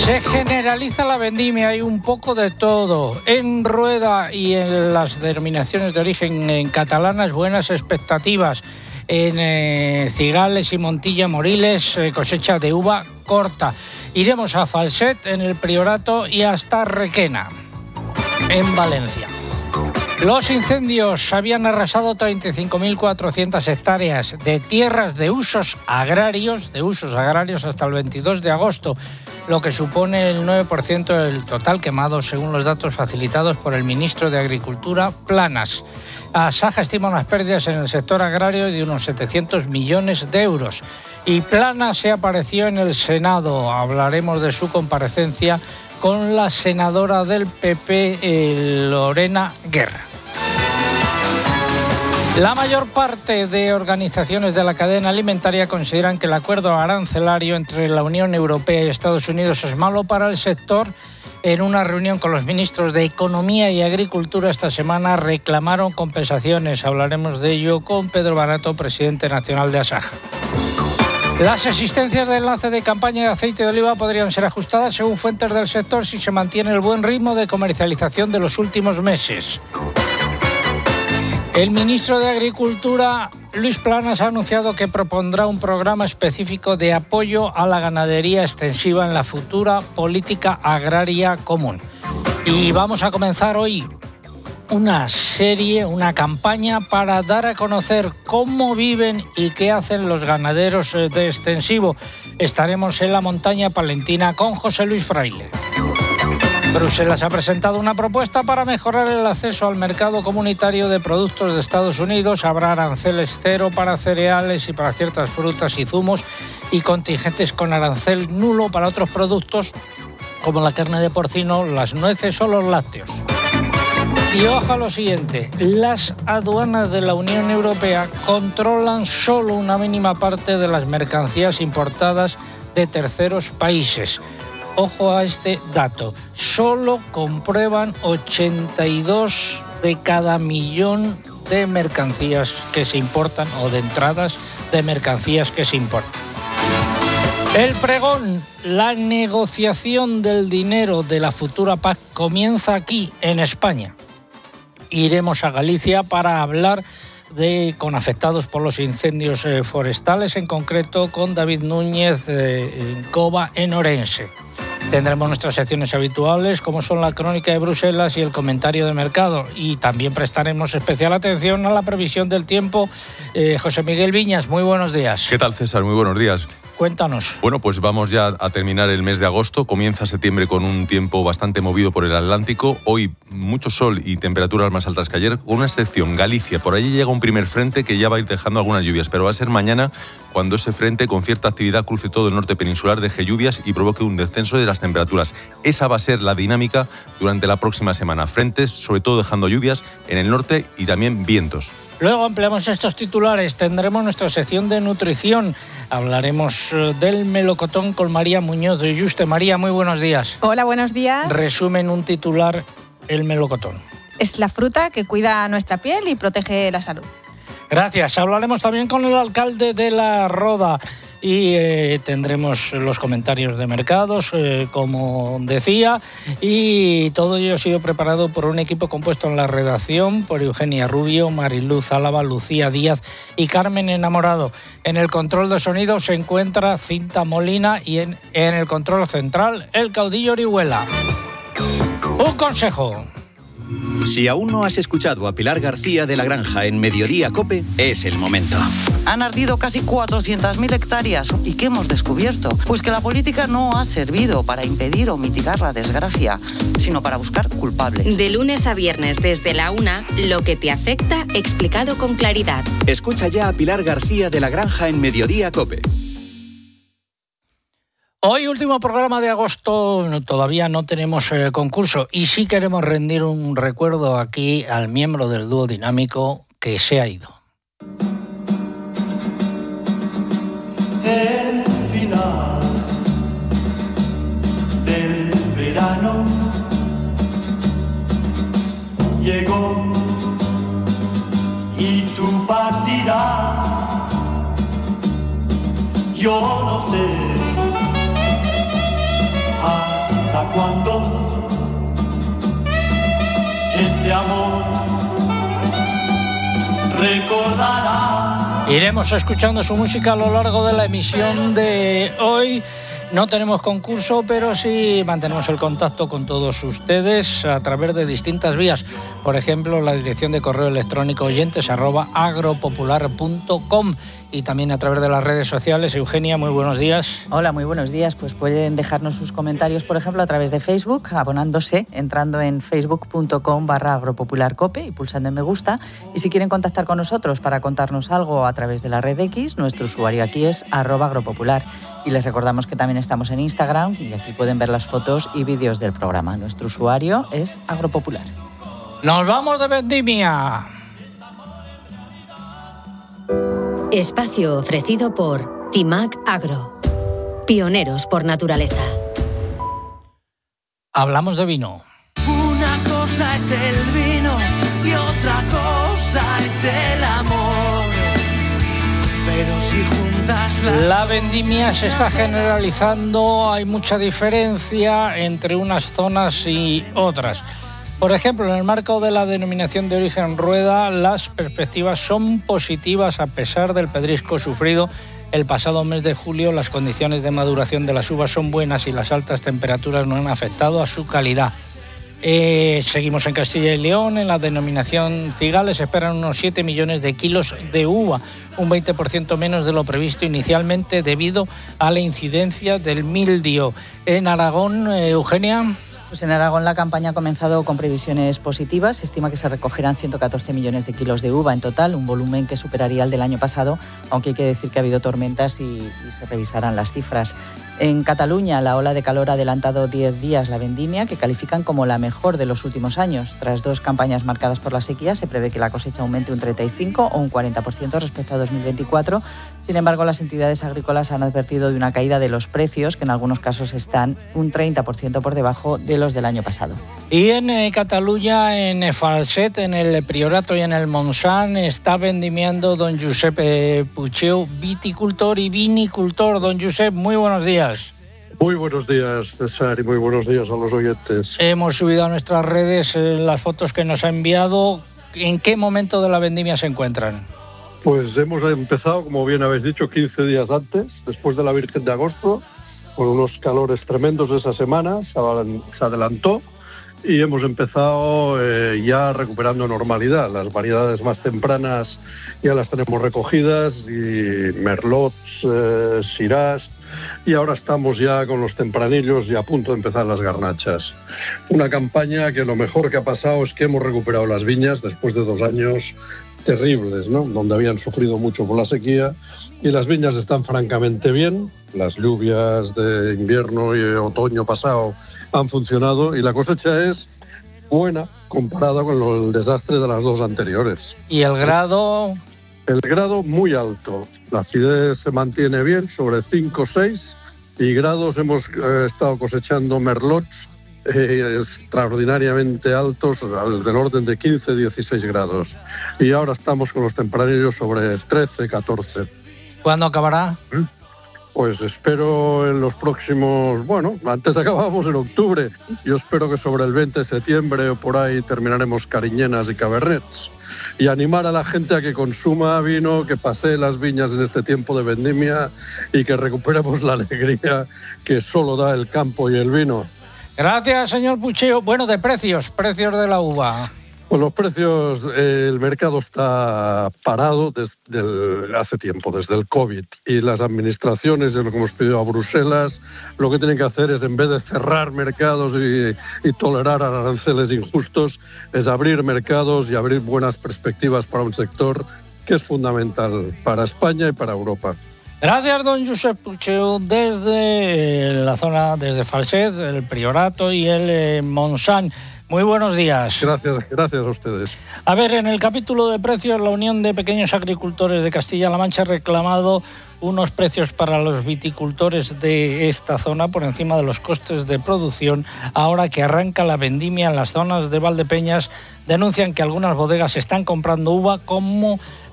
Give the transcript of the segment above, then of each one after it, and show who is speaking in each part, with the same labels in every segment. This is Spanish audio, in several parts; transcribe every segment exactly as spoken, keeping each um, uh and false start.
Speaker 1: Se generaliza la vendimia, hay un poco de todo. En Rueda y en las denominaciones de origen en catalanas, buenas expectativas. En eh, Cigales y Montilla Moriles, eh, cosecha de uva corta. Iremos a Falset, en el Priorato, y hasta Requena, en Valencia. Los incendios habían arrasado treinta y cinco mil cuatrocientas hectáreas de tierras de usos agrarios, de usos agrarios hasta el veintidós de agosto, lo que supone el nueve por ciento del total quemado, según los datos facilitados por el ministro de Agricultura, Planas. Asaja estima unas pérdidas en el sector agrario de unos setecientos millones de euros. Y Planas se apareció en el Senado. Hablaremos de su comparecencia con la senadora del P P, eh, Lorena Guerra. La mayor parte de organizaciones de la cadena alimentaria consideran que el acuerdo arancelario entre la Unión Europea y Estados Unidos es malo para el sector. En una reunión con los ministros de Economía y Agricultura esta semana reclamaron compensaciones. Hablaremos de ello con Pedro Barato, presidente nacional de Asaja. Las existencias de enlace de campaña de aceite de oliva podrían ser ajustadas, según fuentes del sector, si se mantiene el buen ritmo de comercialización de los últimos meses. El ministro de Agricultura, Luis Planas, ha anunciado que propondrá un programa específico de apoyo a la ganadería extensiva en la futura política agraria común. Y vamos a comenzar hoy una serie, una campaña para dar a conocer cómo viven y qué hacen los ganaderos de extensivo. Estaremos en la montaña palentina con José Luis Fraile. Bruselas ha presentado una propuesta para mejorar el acceso al mercado comunitario de productos de Estados Unidos. Habrá aranceles cero para cereales y para ciertas frutas y zumos y contingentes con arancel nulo para otros productos como la carne de porcino, las nueces o los lácteos. Y ojo a lo siguiente, las aduanas de la Unión Europea controlan solo una mínima parte de las mercancías importadas de terceros países. Ojo a este dato, solo comprueban ochenta y dos de cada millón de mercancías que se importan o de entradas de mercancías que se importan. El pregón, la negociación del dinero de la futura P A C comienza aquí, en España. Iremos a Galicia para hablar de, con afectados por los incendios eh, forestales, en concreto con David Núñez eh, en Cova, en Orense. Tendremos nuestras secciones habituales, como son la crónica de Bruselas y el comentario de mercado. Y también prestaremos especial atención a la previsión del tiempo. Eh, José Miguel Viñas, muy buenos días.
Speaker 2: ¿Qué tal, César? Muy buenos días.
Speaker 1: Cuéntanos.
Speaker 2: Bueno, pues vamos ya a terminar el mes de agosto. Comienza septiembre con un tiempo bastante movido por el Atlántico. Hoy mucho sol y temperaturas más altas que ayer, con una excepción, Galicia. Por allí llega un primer frente que ya va a ir dejando algunas lluvias, pero va a ser mañana cuando ese frente con cierta actividad cruce todo el norte peninsular, deje lluvias y provoque un descenso de las temperaturas. Esa va a ser la dinámica durante la próxima semana. Frentes, sobre todo dejando lluvias en el norte y también vientos.
Speaker 1: Luego ampliamos estos titulares, tendremos nuestra sección de nutrición, hablaremos del melocotón con María Muñoz de Yuste. María, muy buenos días.
Speaker 3: Hola, buenos días.
Speaker 1: Resumen un titular, el melocotón.
Speaker 3: Es la fruta que cuida nuestra piel y protege la salud.
Speaker 1: Gracias. Hablaremos también con el alcalde de La Roda y eh, tendremos los comentarios de mercados, eh, como decía, y todo ello ha sido preparado por un equipo compuesto en la redacción por Eugenia Rubio, Mariluz Álava, Lucía Díaz y Carmen Enamorado. En el control de sonido se encuentra Cinta Molina y en, en el control central el caudillo Orihuela. Un consejo.
Speaker 4: Si aún no has escuchado a Pilar García de la Granja en Mediodía COPE, es el momento.
Speaker 5: Han ardido casi cuatrocientas mil hectáreas. ¿Y qué hemos descubierto? Pues que la política no ha servido para impedir o mitigar la desgracia, sino para buscar culpables.
Speaker 6: De lunes a viernes desde la una, lo que te afecta explicado con claridad.
Speaker 4: Escucha ya a Pilar García de la Granja en Mediodía COPE.
Speaker 1: Hoy, último programa de agosto, todavía no tenemos eh, concurso y sí queremos rendir un recuerdo aquí al miembro del dúo dinámico que se ha ido.
Speaker 7: El final del verano llegó y tú partirás. Yo no sé hasta
Speaker 1: Iremos escuchando su música a lo largo de la emisión de hoy. No tenemos concurso, pero sí mantenemos el contacto con todos ustedes a través de distintas vías. Por ejemplo, la dirección de correo electrónico oyentes arroba agropopular punto com y también a través de las redes sociales. Eugenia, muy buenos días.
Speaker 8: Hola, muy buenos días. Pues pueden dejarnos sus comentarios, por ejemplo, a través de Facebook, abonándose, entrando en facebook.com barra agropopularcope y pulsando en me gusta. Y si quieren contactar con nosotros para contarnos algo a través de la red X, nuestro usuario aquí es arroba agropopular. Y les recordamos que también estamos en Instagram y aquí pueden ver las fotos y vídeos del programa. Nuestro usuario es agropopular.
Speaker 1: ¡Nos vamos de vendimia!
Speaker 9: Espacio ofrecido por Timac Agro. Pioneros por naturaleza.
Speaker 1: Hablamos de vino.
Speaker 10: Una cosa es el vino y otra cosa es el amor. Pero si juntas las
Speaker 1: La vendimia se está generalizando, hay mucha diferencia entre unas zonas y otras. Por ejemplo, en el marco de la denominación de origen Rueda, las perspectivas son positivas a pesar del pedrisco sufrido el pasado mes de julio. Las condiciones de maduración de las uvas son buenas y las altas temperaturas no han afectado a su calidad. Eh, seguimos en Castilla y León. En la denominación Cigales se esperan unos siete millones de kilos de uva, un veinte por ciento menos de lo previsto inicialmente debido a la incidencia del mildio. En Aragón, eh, Eugenia.
Speaker 8: Pues en Aragón la campaña ha comenzado con previsiones positivas. Se estima que se recogerán ciento catorce millones de kilos de uva en total, un volumen que superaría el del año pasado, aunque hay que decir que ha habido tormentas y, y se revisarán las cifras. En Cataluña, la ola de calor ha adelantado diez días la vendimia, que califican como la mejor de los últimos años. Tras dos campañas marcadas por la sequía, se prevé que la cosecha aumente un treinta y cinco o un cuarenta por ciento respecto a dos mil veinticuatro. Sin embargo, las entidades agrícolas han advertido de una caída de los precios, que en algunos casos están un treinta por ciento por debajo de los del año pasado.
Speaker 1: Y en eh, Cataluña, en Falset, en el Priorato y en el Montsant, está vendimiando don Josep eh, Pucheu, viticultor y vinicultor. Don Josep, muy buenos días.
Speaker 11: Muy buenos días, César, y muy buenos días a los oyentes.
Speaker 1: Hemos subido a nuestras redes eh, las fotos que nos ha enviado. ¿En qué momento de la vendimia se encuentran?
Speaker 11: Pues hemos empezado, como bien habéis dicho, quince días antes, después de la Virgen de Agosto, con unos calores tremendos esa semana, se adelantó y hemos empezado eh, ya recuperando normalidad. Las variedades más tempranas ya las tenemos recogidas, y Merlot, eh, Syrah, y ahora estamos ya con los tempranillos y a punto de empezar las garnachas. Una campaña que lo mejor que ha pasado es que hemos recuperado las viñas después de dos años terribles, ¿no?, donde habían sufrido mucho por la sequía, y las viñas están francamente bien. Las lluvias de invierno y otoño pasado han funcionado y la cosecha es buena comparada con lo, el desastre de las dos anteriores.
Speaker 1: ¿Y el grado?
Speaker 11: El grado muy alto. La acidez se mantiene bien, sobre cinco o seis, y grados hemos eh, estado cosechando merlots eh, extraordinariamente altos, del orden de quince a dieciséis grados. Y ahora estamos con los tempranillos sobre trece, catorce.
Speaker 1: ¿Cuándo acabará?
Speaker 11: ¿Eh? Pues espero en los próximos... Bueno, antes acabamos en octubre. Yo espero que sobre el veinte de septiembre o por ahí terminaremos cariñenas y cabernets. Y animar a la gente a que consuma vino, que pasee las viñas en este tiempo de vendimia y que recuperemos la alegría que solo da el campo y el vino.
Speaker 1: Gracias, señor Pucheu. Bueno, de precios, precios de la uva.
Speaker 11: Pues los precios, eh, el mercado está parado desde hace tiempo, desde el COVID. Y las administraciones, de lo que hemos pedido a Bruselas, lo que tienen que hacer es, en vez de cerrar mercados y, y tolerar aranceles injustos, es abrir mercados y abrir buenas perspectivas para un sector que es fundamental para España y para Europa.
Speaker 1: Gracias, don Josep Pucheu, desde la zona, desde Falset, el Priorato y el eh, Montsant. Muy buenos días.
Speaker 11: Gracias, gracias a ustedes.
Speaker 1: A ver, en el capítulo de precios, la Unión de Pequeños Agricultores de Castilla-La Mancha ha reclamado unos precios para los viticultores de esta zona por encima de los costes de producción. Ahora que arranca la vendimia en las zonas de Valdepeñas, denuncian que algunas bodegas están comprando uva como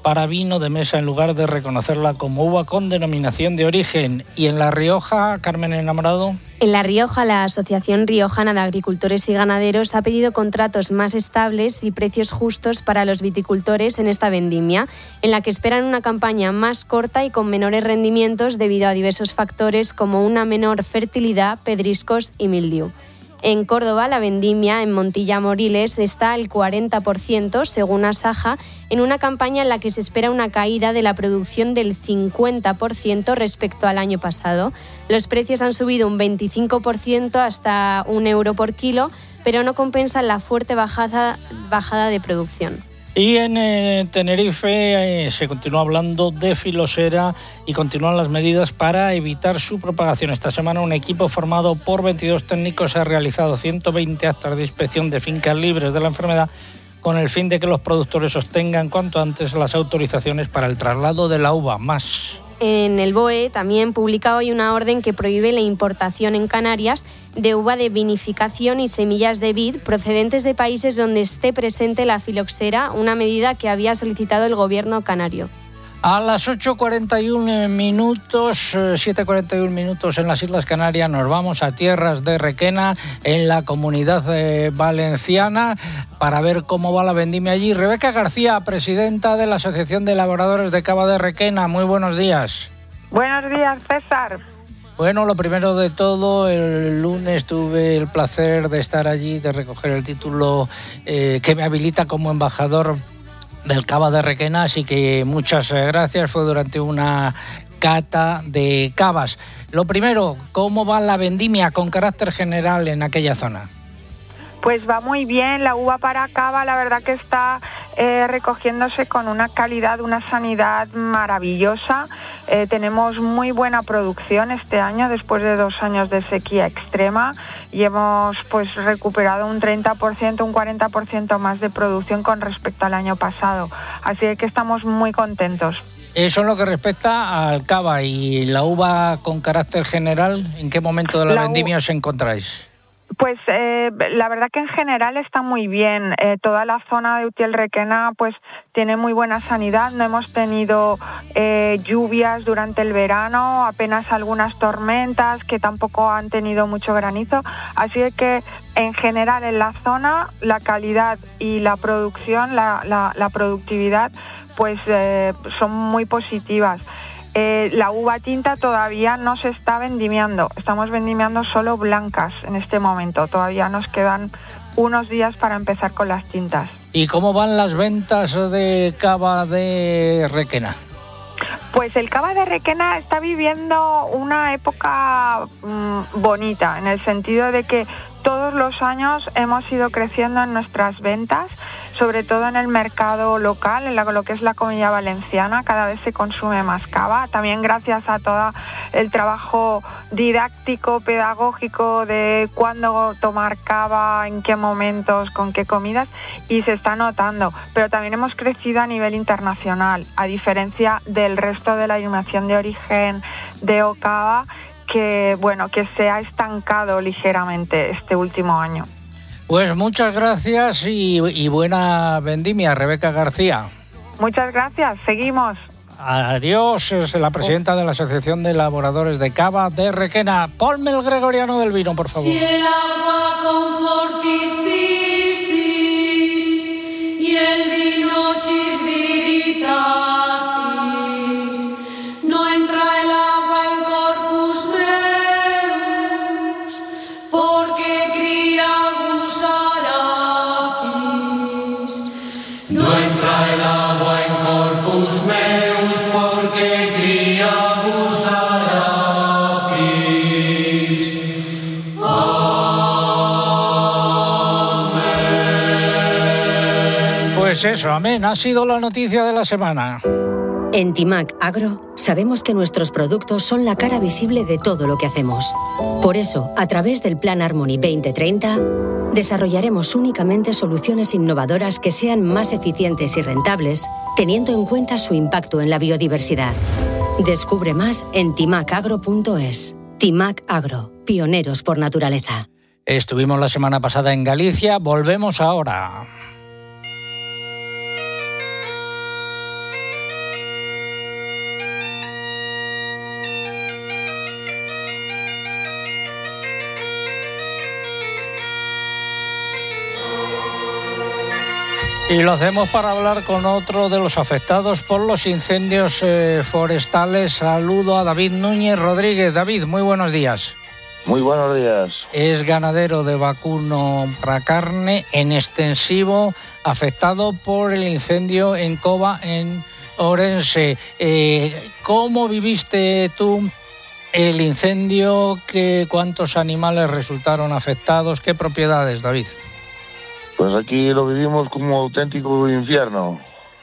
Speaker 1: para vino de mesa en lugar de reconocerla como uva con denominación de origen. ¿Y en La Rioja, Carmen Enamorado?
Speaker 12: En La Rioja, la Asociación Riojana de Agricultores y Ganaderos ha pedido contratos más estables y precios justos para los viticultores en esta vendimia, en la que esperan una campaña más corta y con menores rendimientos debido a diversos factores como una menor fertilidad, pedriscos y mildiu. En Córdoba, la vendimia en Montilla Moriles está al cuarenta por ciento, según Asaja, en una campaña en la que se espera una caída de la producción del cincuenta por ciento respecto al año pasado. Los precios han subido un veinticinco por ciento hasta un euro por kilo, pero no compensan la fuerte bajada, bajada de producción.
Speaker 1: Y en eh, Tenerife eh, se continúa hablando de filosera y continúan las medidas para evitar su propagación. Esta semana un equipo formado por veintidós técnicos ha realizado ciento veinte actas de inspección de fincas libres de la enfermedad con el fin de que los productores obtengan cuanto antes las autorizaciones para el traslado de la uva. Más.
Speaker 12: En el B O E también publica hoy una orden que prohíbe la importación en Canarias de uva de vinificación y semillas de vid procedentes de países donde esté presente la filoxera, una medida que había solicitado el gobierno canario.
Speaker 1: A las ocho cuarenta y uno minutos, siete cuarenta y uno minutos en las Islas Canarias, nos vamos a tierras de Requena, en la Comunidad eh, Valenciana, para ver cómo va la vendimia allí. Rebeca García, presidenta de la Asociación de Elaboradores de Cava de Requena. Muy buenos días.
Speaker 13: Buenos días, César.
Speaker 1: Bueno, lo primero de todo, el lunes tuve el placer de estar allí, de recoger el título eh, que me habilita como embajador del Cava de Requena, así que muchas gracias. Fue durante una cata de cavas. Lo primero, ¿cómo va la vendimia con carácter general en aquella zona?
Speaker 13: Pues va muy bien, la uva para cava la verdad que está eh, recogiéndose con una calidad, una sanidad maravillosa. Eh, tenemos muy buena producción este año después de dos años de sequía extrema y hemos pues recuperado un treinta por ciento, un cuarenta por ciento más de producción con respecto al año pasado. Así que estamos muy contentos.
Speaker 1: Eso en lo que respecta al cava. Y la uva con carácter general, ¿en qué momento de la, la vendimia u... os encontráis?
Speaker 13: Pues eh, la verdad que en general está muy bien. Eh, toda la zona de Utiel Requena pues tiene muy buena sanidad. No hemos tenido eh, lluvias durante el verano, apenas algunas tormentas que tampoco han tenido mucho granizo. Así que en general en la zona la calidad y la producción, la, la, la productividad pues eh, son muy positivas. Eh, la uva tinta todavía no se está vendimiando, estamos vendimiando solo blancas en este momento, todavía nos quedan unos días para empezar con las tintas.
Speaker 1: ¿Y cómo van las ventas de cava de Requena?
Speaker 13: Pues el cava de Requena está viviendo una época mmm, bonita, en el sentido de que todos los años hemos ido creciendo en nuestras ventas, sobre todo en el mercado local, en la, lo que es la Comunidad Valenciana, cada vez se consume más cava, también gracias a todo el trabajo didáctico, pedagógico de cuándo tomar cava, en qué momentos, con qué comidas, y se está notando. Pero también hemos crecido a nivel internacional, a diferencia del resto de la denominación de origen de Ocava, que, bueno, que se ha estancado ligeramente este último año.
Speaker 1: Pues muchas gracias y, y buena vendimia, Rebeca García.
Speaker 13: Muchas gracias, seguimos.
Speaker 1: Adiós, es la presidenta de la Asociación de Elaboradores de Cava de Requena. Ponme el gregoriano del vino, por favor.
Speaker 10: Si el agua con fortis piscis y el vino chisviritatis, no entra el agua en corpus meus, porque cría no entra el agua en corpus meus porque cría busarapis. Amén.
Speaker 1: Pues eso, amén. Ha sido la noticia de la semana.
Speaker 9: En Timac Agro sabemos que nuestros productos son la cara visible de todo lo que hacemos. Por eso, a través del Plan Harmony veinte treinta, desarrollaremos únicamente soluciones innovadoras que sean más eficientes y rentables, teniendo en cuenta su impacto en la biodiversidad. Descubre más en timac agro punto es. Timac Agro, pioneros por naturaleza.
Speaker 1: Estuvimos la semana pasada en Galicia, volvemos ahora. Y lo hacemos para hablar con otro de los afectados por los incendios eh, forestales. Saludo a David Núñez Rodríguez. David, muy buenos días.
Speaker 14: Muy buenos días.
Speaker 1: Es ganadero de vacuno para carne en extensivo, afectado por el incendio en Cova, en Orense. Eh, ¿Cómo viviste tú el incendio? ¿Qué, ¿Cuántos animales resultaron afectados? ¿Qué propiedades, David?
Speaker 14: Pues aquí lo vivimos como un auténtico infierno.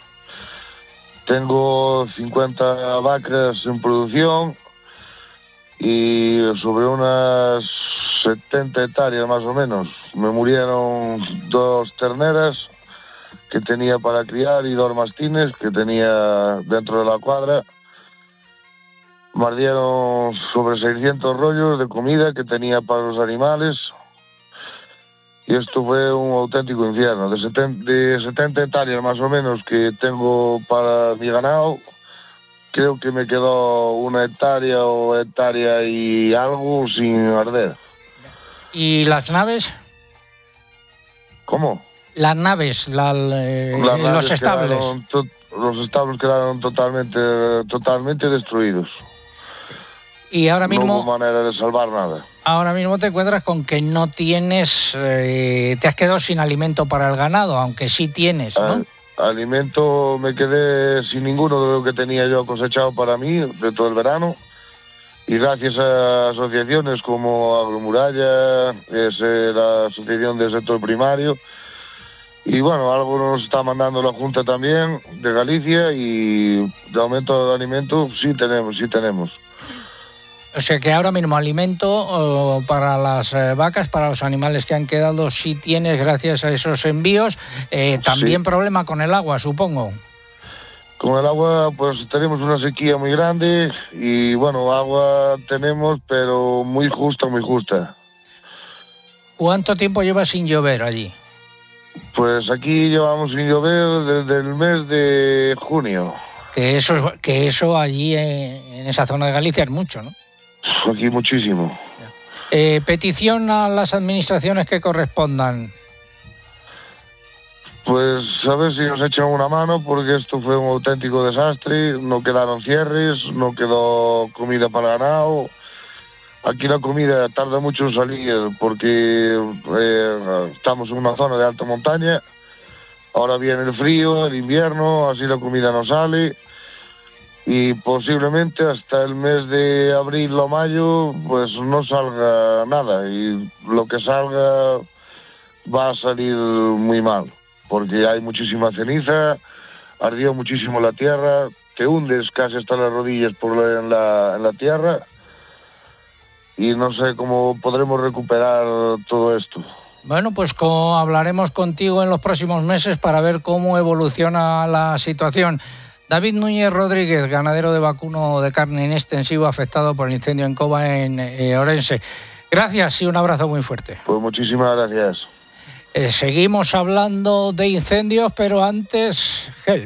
Speaker 14: Tengo cincuenta vacas en producción y sobre unas setenta hectáreas más o menos. Me murieron dos terneras que tenía para criar y dos mastines que tenía dentro de la cuadra. Me ardieron sobre seiscientos rollos de comida que tenía para los animales. Y esto fue un auténtico infierno. De setenta, de setenta hectáreas más o menos que tengo para mi ganado, creo que me quedó una hectárea o hectárea y algo sin arder.
Speaker 1: ¿Y las naves?
Speaker 14: ¿Cómo?
Speaker 1: Las naves, la, eh,
Speaker 14: las naves
Speaker 1: los estables.
Speaker 14: To, los establos quedaron totalmente, totalmente destruidos.
Speaker 1: Y ahora mismo...
Speaker 14: No hubo manera de salvar nada.
Speaker 1: Ahora mismo te encuentras con que no tienes, eh, te has quedado sin alimento para el ganado, aunque sí tienes, ¿no?
Speaker 14: Al, alimento me quedé sin ninguno de lo que tenía yo cosechado para mí de todo el verano. Y gracias a asociaciones como Agromuralla, es eh, la asociación del sector primario. Y bueno, algo nos está mandando la Junta también de Galicia y de aumento de alimento sí tenemos, sí tenemos.
Speaker 1: O sea que ahora mismo alimento oh, para las eh, vacas, para los animales que han quedado, sí tienes gracias a esos envíos. Eh, también sí. Problema con el agua, supongo.
Speaker 14: Con el agua, pues tenemos una sequía muy grande y bueno, agua tenemos, pero muy justa, muy justa.
Speaker 1: ¿Cuánto tiempo lleva sin llover allí?
Speaker 14: Pues aquí llevamos sin llover desde el mes de junio.
Speaker 1: Que eso, que eso allí eh, en esa zona de Galicia es mucho, ¿no?
Speaker 14: Aquí muchísimo.
Speaker 1: Eh, petición a las administraciones que correspondan.
Speaker 14: Pues a ver si nos echan una mano, porque esto fue un auténtico desastre. No quedaron cierres, no quedó comida para ganado. Aquí la comida tarda mucho en salir porque eh, estamos en una zona de alta montaña. Ahora viene el frío, el invierno, así la comida no sale. Y posiblemente hasta el mes de abril o mayo pues no salga nada y lo que salga va a salir muy mal porque hay muchísima ceniza, ardió muchísimo la tierra, te hundes casi hasta las rodillas por la, en, la, en la tierra y no sé cómo podremos recuperar todo esto.
Speaker 1: Bueno, pues como hablaremos contigo en los próximos meses para ver cómo evoluciona la situación. David Núñez Rodríguez, ganadero de vacuno de carne en extensivo afectado por el incendio en Cova, en eh, Orense. Gracias y un abrazo muy fuerte.
Speaker 14: Pues muchísimas gracias.
Speaker 1: Eh, seguimos hablando de incendios, pero antes, Help.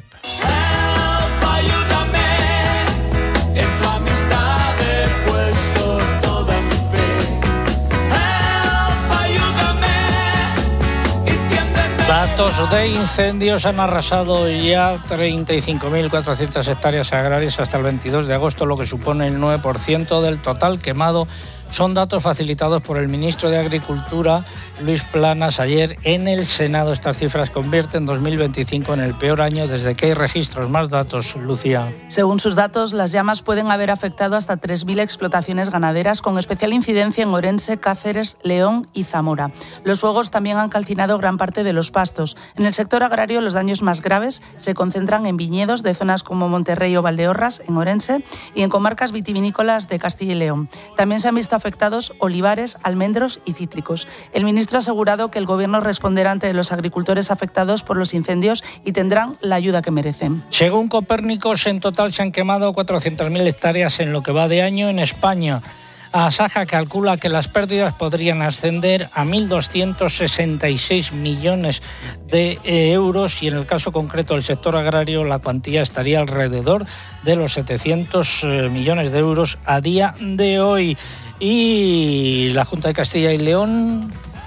Speaker 1: Datos de incendios han arrasado ya treinta y cinco mil cuatrocientas hectáreas agrarias hasta el veintidós de agosto, lo que supone el nueve por ciento del total quemado. Son datos facilitados por el ministro de Agricultura, Luis Planas, ayer en el Senado. Estas cifras convierten dos mil veinticinco en el peor año desde que hay registros. Más datos, Lucía.
Speaker 15: Según sus datos, las llamas pueden haber afectado hasta tres mil explotaciones ganaderas, con especial incidencia en Orense, Cáceres, León y Zamora. Los fuegos también han calcinado gran parte de los pastos. En el sector agrario, los daños más graves se concentran en viñedos de zonas como Monterrey o Valdeorras, en Orense, y en comarcas vitivinícolas de Castilla y León. También se han visto afectados olivares, almendros y cítricos. El ministro ha asegurado que el Gobierno responderá ante los agricultores afectados por los incendios y tendrán la ayuda que merecen.
Speaker 1: Según Copérnicos, en total se han quemado cuatrocientas mil hectáreas en lo que va de año en España. Asaja calcula que las pérdidas podrían ascender a mil doscientos sesenta y seis millones de euros y en el caso concreto del sector agrario la cuantía estaría alrededor de los setecientos millones de euros a día de hoy. Y la Junta de Castilla y León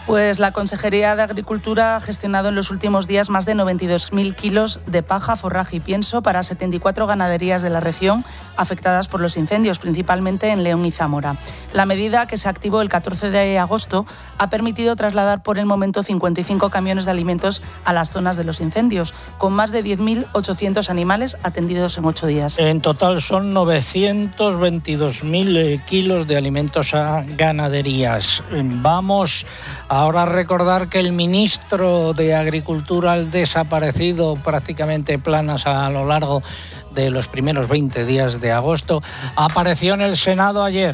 Speaker 15: Pues la Consejería de Agricultura ha gestionado en los últimos días más de noventa y dos mil kilos de paja, forraje y pienso para setenta y cuatro ganaderías de la región afectadas por los incendios, principalmente en León y Zamora. La medida, que se activó el catorce de agosto, ha permitido trasladar por el momento cincuenta y cinco camiones de alimentos a las zonas de los incendios, con más de diez mil ochocientos animales atendidos en ocho días.
Speaker 1: En total son novecientos veintidós mil kilos de alimentos a ganaderías. Vamos ahora a recordar que el ministro de Agricultura, el desaparecido prácticamente Planas a lo largo de los primeros veinte días de agosto, apareció en el Senado ayer.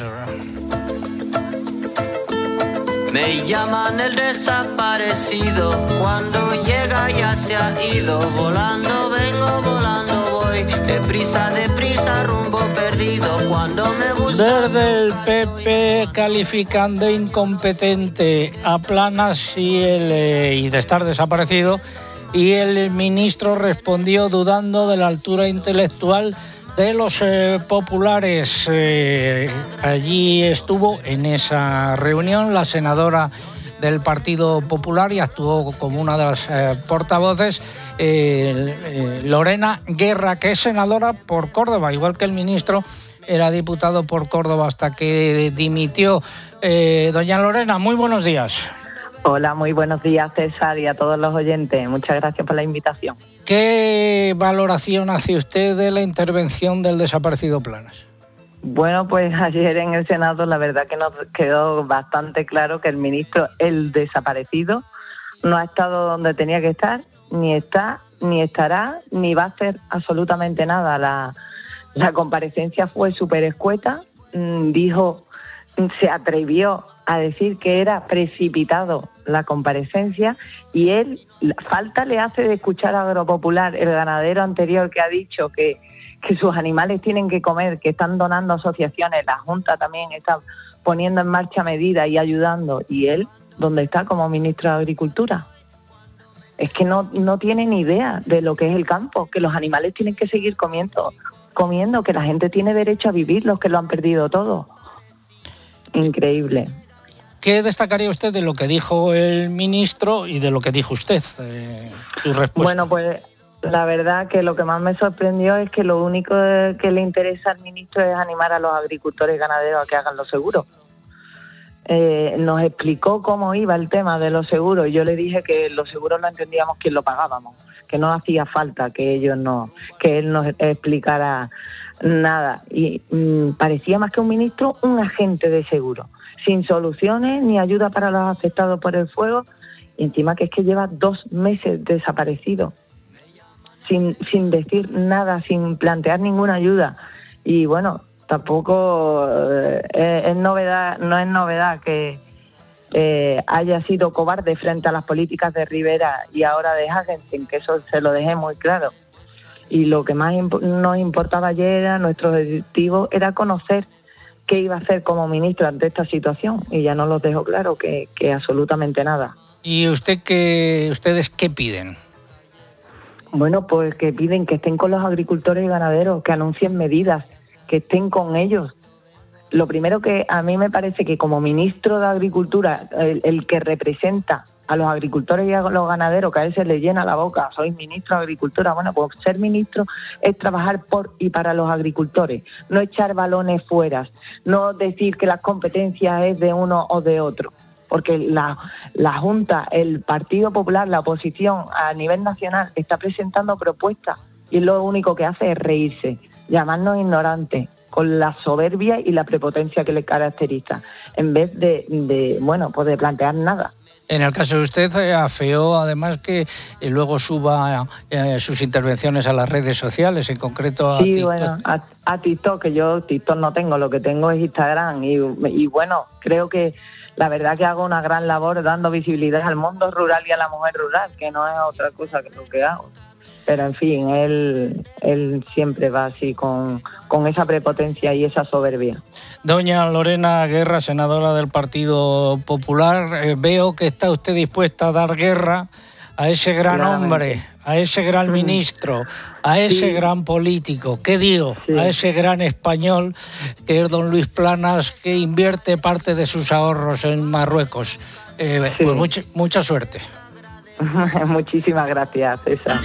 Speaker 10: Me llaman el desaparecido, cuando llega ya se ha ido, volando vengo, volando voy, deprisa, deprisa, rumbo perdido, cuando me busco...
Speaker 1: Desde el P P califican de incompetente a Planas y, el, eh, y de estar desaparecido, y el ministro respondió dudando de la altura intelectual de los eh, populares. Eh, allí estuvo en esa reunión la senadora del Partido Popular y actuó como una de las eh, portavoces, eh, eh, Lorena Guerra, que es senadora por Córdoba, igual que el ministro era diputado por Córdoba hasta que dimitió. Eh, doña Lorena, muy buenos días.
Speaker 16: Hola, muy buenos días, César, y a todos los oyentes. Muchas gracias por la invitación.
Speaker 1: ¿Qué valoración hace usted de la intervención del desaparecido Planas?
Speaker 16: Bueno, pues ayer en el Senado la verdad que nos quedó bastante claro que el ministro, el desaparecido, no ha estado donde tenía que estar, ni está, ni estará, ni va a hacer absolutamente nada. La, la comparecencia fue súper escueta, dijo, se atrevió a decir que era precipitado la comparecencia, y él, falta le hace de escuchar a Agropopular, el ganadero anterior que ha dicho que, que sus animales tienen que comer, que están donando asociaciones, la Junta también está poniendo en marcha medidas y ayudando, y él, ¿dónde está como ministro de Agricultura? Es que no, no tiene ni idea de lo que es el campo, que los animales tienen que seguir comiendo, comiendo, que la gente tiene derecho a vivir, los que lo han perdido todo. Increíble.
Speaker 1: ¿Qué destacaría usted de lo que dijo el ministro y de lo que dijo usted? Eh, su respuesta.
Speaker 16: Bueno, pues la verdad que lo que más me sorprendió es que lo único que le interesa al ministro es animar a los agricultores y ganaderos a que hagan los seguros. Eh, nos explicó cómo iba el tema de los seguros y yo le dije que los seguros no entendíamos quién lo pagábamos, que no hacía falta que ellos no, que él nos explicara nada. Y mmm, parecía más que un ministro, un agente de seguro, sin soluciones ni ayuda para los afectados por el fuego, y encima que es que lleva dos meses desaparecido, sin, sin decir nada, sin plantear ninguna ayuda. Y bueno, tampoco eh, es, es novedad, no es novedad que eh, haya sido cobarde frente a las políticas de Rivera y ahora de Hagenstein, que eso se lo dejé muy claro. Y lo que más imp- nos importaba ayer, era, nuestro objetivo era conocer qué iba a hacer como ministro ante esta situación, y ya nos lo dejó claro, que, que absolutamente nada.
Speaker 1: ¿Y usted qué, ustedes qué piden?
Speaker 16: Bueno, pues que piden que estén con los agricultores y ganaderos, que anuncien medidas, que estén con ellos. Lo primero que a mí me parece que como ministro de Agricultura, el, el que representa a los agricultores y a los ganaderos, que a él se le llena la boca, soy ministro de Agricultura. Bueno, pues ser ministro es trabajar por y para los agricultores, no echar balones fuera, no decir que las competencias es de uno o de otro, porque la, la Junta, el Partido Popular, la oposición a nivel nacional está presentando propuestas y lo único que hace es reírse, llamarnos ignorantes, con la soberbia y la prepotencia que le caracteriza, en vez de, de bueno, pues de plantear nada.
Speaker 1: En el caso de usted, eh, afeó además que eh, luego suba eh, sus intervenciones a las redes sociales, en concreto a
Speaker 16: sí,
Speaker 1: TikTok.
Speaker 16: Bueno, a, a TikTok, que yo TikTok no tengo, lo que tengo es Instagram. Y, y bueno, creo que la verdad que hago una gran labor dando visibilidad al mundo rural y a la mujer rural, que no es otra cosa que lo que hago. Pero en fin, él, él siempre va así con, con esa prepotencia y esa soberbia.
Speaker 1: Doña Lorena Guerra, senadora del Partido Popular, eh, veo que está usted dispuesta a dar guerra a ese gran Claramente. hombre, a ese gran ministro, a ese sí. gran político, ¿qué digo? Sí. A ese gran español que es don Luis Planas, que invierte parte de sus ahorros en Marruecos. Eh, sí. Pues mucha, mucha suerte.
Speaker 16: Muchísimas gracias, César.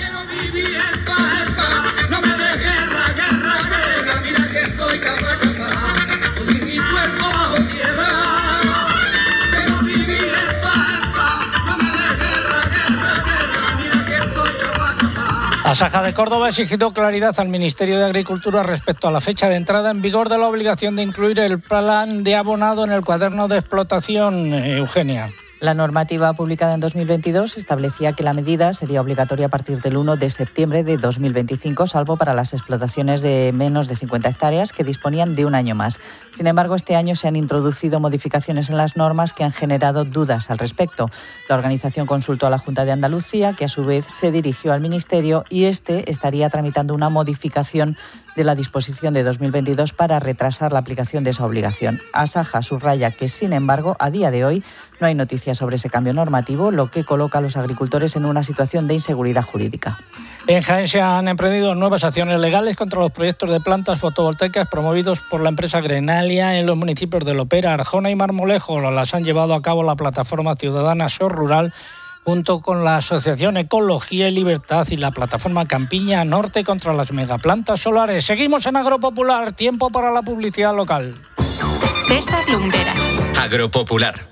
Speaker 1: Asaja de Córdoba ha exigido claridad al Ministerio de Agricultura respecto a la fecha de entrada en vigor de la obligación de incluir el plan de abonado en el cuaderno de explotación, Eugenia.
Speaker 8: La normativa publicada en dos mil veintidós establecía que la medida sería obligatoria a partir del uno de septiembre de dos mil veinticinco, salvo para las explotaciones de menos de cincuenta hectáreas que disponían de un año más. Sin embargo, este año se han introducido modificaciones en las normas que han generado dudas al respecto. La organización consultó a la Junta de Andalucía, que a su vez se dirigió al Ministerio, y este estaría tramitando una modificación de la disposición de dos mil veintidós para retrasar la aplicación de esa obligación. Asaja subraya que, sin embargo, a día de hoy no hay noticias sobre ese cambio normativo, lo que coloca a los agricultores en una situación de inseguridad jurídica.
Speaker 1: En Jaén se han emprendido nuevas acciones legales contra los proyectos de plantas fotovoltaicas promovidos por la empresa Grenalia en los municipios de Lopera, Arjona y Marmolejo. Las han llevado a cabo la plataforma ciudadana SOR Rural, junto con la Asociación Ecología y Libertad y la plataforma Campiña Norte contra las megaplantas solares. Seguimos en Agropopular, tiempo para la publicidad local.
Speaker 6: César Lumbreras.
Speaker 4: Agropopular.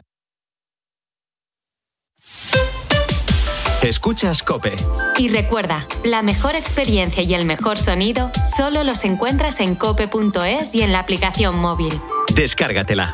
Speaker 4: Escuchas COPE.
Speaker 6: Y recuerda, la mejor experiencia y el mejor sonido solo los encuentras en cope punto es y en la aplicación móvil.
Speaker 4: Descárgatela.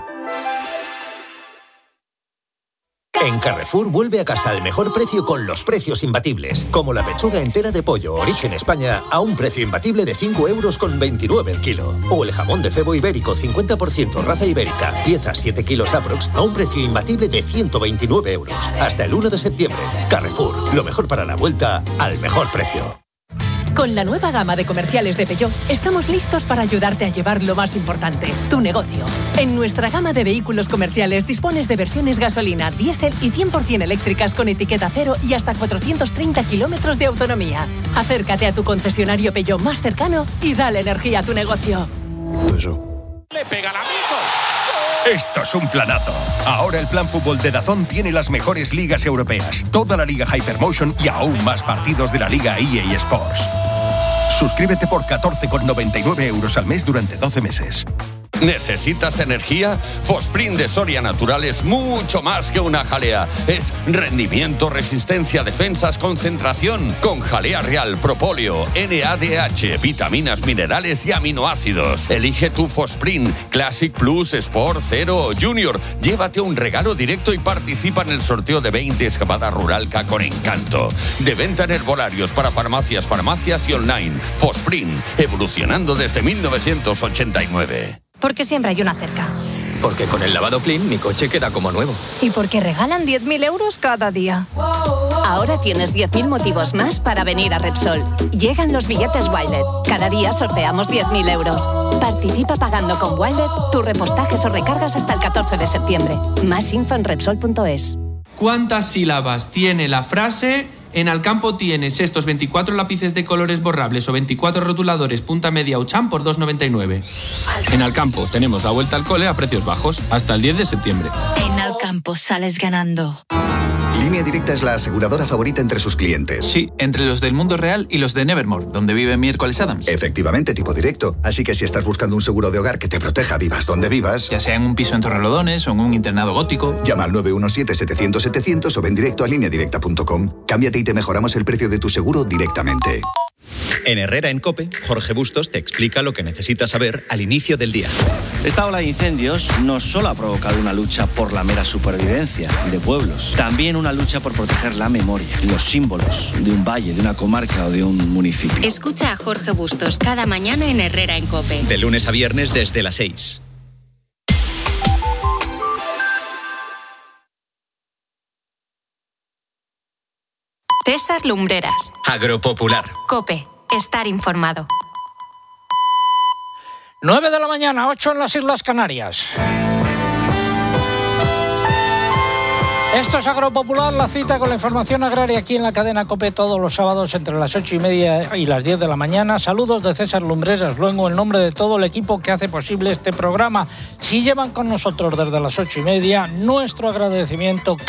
Speaker 17: En Carrefour vuelve a casa al mejor precio con los precios imbatibles, como la pechuga entera de pollo Origen España a un precio imbatible de cinco euros con veintinueve el kilo. O el jamón de cebo ibérico cincuenta por ciento raza ibérica, pieza siete kilos aprox a un precio imbatible de ciento veintinueve euros. Hasta el uno de septiembre. Carrefour, lo mejor para la vuelta al mejor precio.
Speaker 18: Con la nueva gama de comerciales de Peugeot, estamos listos para ayudarte a llevar lo más importante, tu negocio. En nuestra gama de vehículos comerciales dispones de versiones gasolina, diésel y cien por ciento eléctricas con etiqueta cero y hasta cuatrocientos treinta kilómetros de autonomía. Acércate a tu concesionario Peugeot más cercano y dale energía a tu negocio.
Speaker 19: Eso. Le pega el amigo. Esto es un planazo. Ahora el Plan Fútbol de DAZN tiene las mejores ligas europeas, toda la Liga Hypermotion y aún más partidos de la Liga E A Sports. Suscríbete por catorce con noventa y nueve euros al mes durante doce meses.
Speaker 20: ¿Necesitas energía? Fosprint de Soria Natural es mucho más que una jalea. Es rendimiento, resistencia, defensas, concentración. Con jalea real, propóleo, N A D H, vitaminas, minerales y aminoácidos. Elige tu Fosprint, Classic Plus, Sport, Cero o Junior. Llévate un regalo directo y participa en el sorteo de veinte excavadas Ruralca con encanto. De venta en herbolarios para farmacias, farmacias y online. Fosprint, evolucionando desde mil novecientos ochenta y nueve.
Speaker 21: Porque siempre hay una cerca.
Speaker 22: Porque con el lavado Clean mi coche queda como nuevo.
Speaker 21: Y porque regalan diez mil euros cada día.
Speaker 23: Ahora tienes diez mil motivos más para venir a Repsol. Llegan los billetes Wilet. Cada día sorteamos diez mil euros. Participa pagando con Wilet tus repostajes o recargas hasta el catorce de septiembre. Más info en Repsol punto es.
Speaker 24: ¿Cuántas sílabas tiene la frase? En Alcampo tienes estos veinticuatro lápices de colores borrables o veinticuatro rotuladores punta media Ucham por dos noventa y nueve. En Alcampo tenemos la vuelta al cole a precios bajos hasta el diez de septiembre.
Speaker 25: En Alcampo sales ganando.
Speaker 26: Línea Directa es la aseguradora favorita entre sus clientes.
Speaker 27: Sí, entre los del mundo real y los de Nevermore, donde vive Miércoles Adams.
Speaker 26: Efectivamente, tipo directo. Así que si estás buscando un seguro de hogar que te proteja vivas donde vivas,
Speaker 27: ya sea en un piso en Torrelodones o en un internado gótico,
Speaker 26: llama al nueve uno siete, setecientos, setecientos o ven directo a línea directa punto com. Cámbiate y te mejoramos el precio de tu seguro directamente.
Speaker 4: En Herrera en COPE, Jorge Bustos te explica lo que necesitas saber al inicio del día.
Speaker 28: Esta ola de incendios no solo ha provocado una lucha por la mera supervivencia de pueblos, también una lucha por proteger la memoria, los símbolos de un valle, de una comarca o de un municipio.
Speaker 6: Escucha a Jorge Bustos cada mañana en Herrera en COPE.
Speaker 4: De lunes a viernes desde las seis.
Speaker 6: César Lumbreras.
Speaker 4: Agropopular.
Speaker 6: COPE. Estar informado.
Speaker 1: nueve de la mañana, ocho en las Islas Canarias. Esto es Agropopular, la cita con la información agraria aquí en la cadena COPE todos los sábados entre las ocho y media y las diez de la mañana. Saludos de César Lumbreras, luego en nombre de todo el equipo que hace posible este programa. Si llevan con nosotros desde las ocho y media, nuestro agradecimiento.